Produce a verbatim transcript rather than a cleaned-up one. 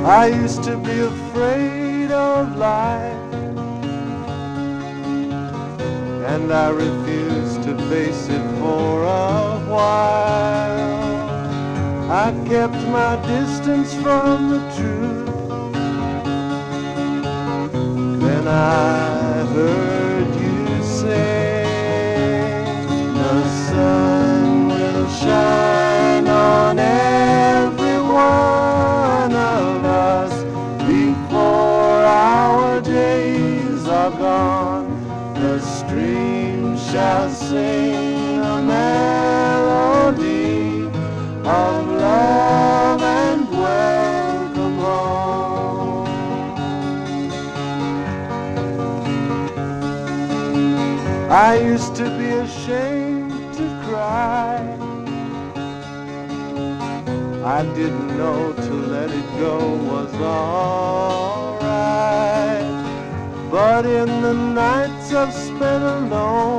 I used to be afraid of life, and I refused to face it for a while. I kept my distance from the truth. Then I heard you say, the sun will shine on every one of us before our days are gone. The stream shall sing a melody of love and welcome home. I used to be ashamed to cry. I didn't know to let it go was alright. But in the nights I've spent alone,